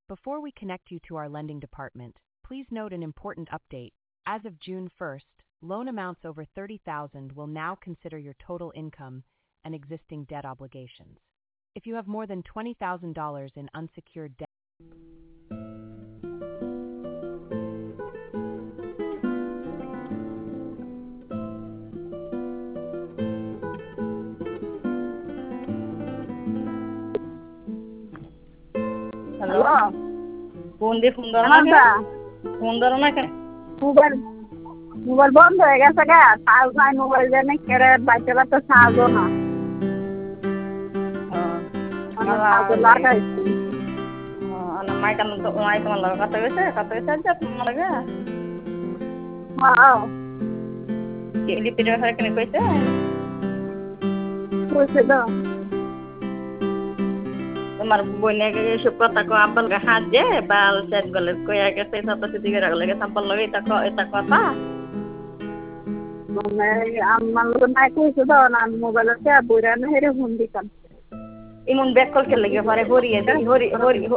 Before we connect you to our lending department, please note an important update. As of June 1st, loan amounts over $30,000 will now consider your total income and existing debt obligations. If you have more than $20,000 in unsecured debt, hello, phone দিয়ে phone ধরো না কেমনটা? কেন? Phone ধরো না কেন? Mobile mobile বন্ধ হয়ে গেছে গা, চার্জ নাই মোবাইল জানি কেড়ে বাচ্চারা তো চার্জও না। চার্জ লাগাইছি। মাইক আমার লাগে কত গেছে যে তোমার লাগে হ্যাঁ, লিপির ব্যাপারে কেন কইছে? কইছে তো। তোমার বইনাকে এসব কথা কো আব্বাল গা হাত দে বাল সেট গলে কইয়া গেছে তত দিকে লাগে সাম্পাল লাগে এটা কথা মানে আমার লোক নাই কইছে তো না, মোবাইলতে বইরা না হেরে ফোন দিতাম। ইমন ব্যাক কল কে লাগে পরে হরিয়ে হরি